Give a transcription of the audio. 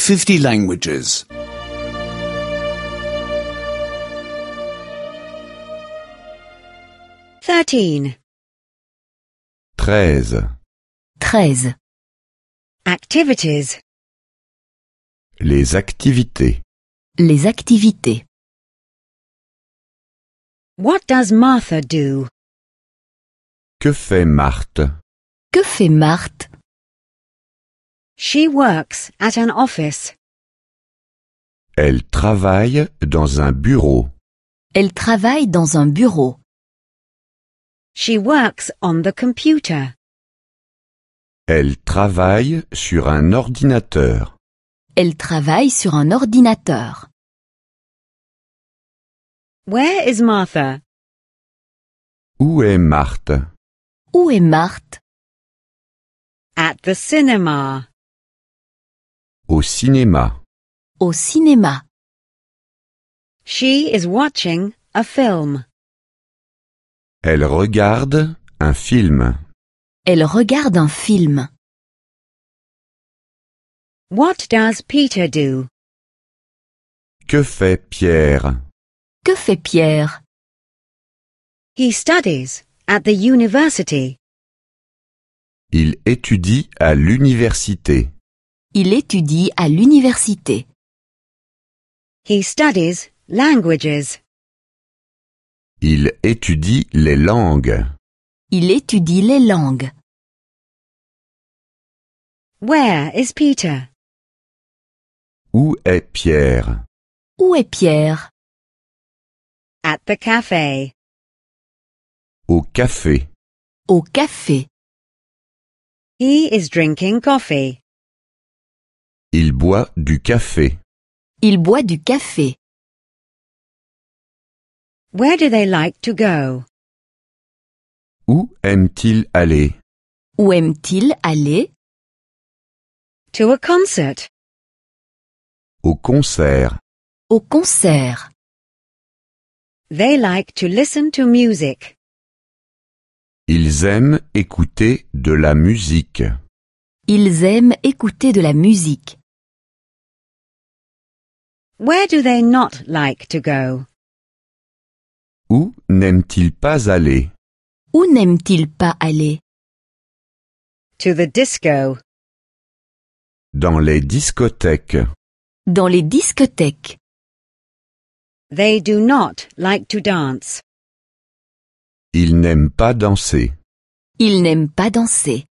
50 languages. 13. 13. 13. Activities. Les activités. Les activités. What does Martha do? Que fait Marthe? Que fait Marthe? She works at an office. Elle travaille dans un bureau. Elle travaille dans un bureau. She works on the computer. Elle travaille sur un ordinateur. Elle travaille sur un ordinateur. Where is Martha? Où est Marthe? Où est Marthe? At the cinema. Au cinéma. Au cinéma. She is watching a film. Elle regarde un film. Elle regarde un film. What does Peter do? Que fait Pierre? Que fait Pierre? He studies at the university. Il étudie à l'université. Il étudie à l'université. He studies languages. Il étudie les langues. Il étudie les langues. Where is Peter? Où est Pierre? Où est Pierre? At the cafe. Au café. Au café. He is drinking coffee. Il boit du café. Il boit du café. Where do they like to go? Où aime-t-il aller? Où aime-t-il aller? To a concert. Au concert. Au concert. They like to listen to music. Ils aiment écouter de la musique. Ils aiment écouter de la musique. Where do they not like to go? Où n'aiment-ils pas aller? Où n'aime-t-il pas aller? To the disco. Dans les discothèques. Dans les discothèques. They do not like to dance. Ils n'aiment pas danser. Ils n'aiment pas danser.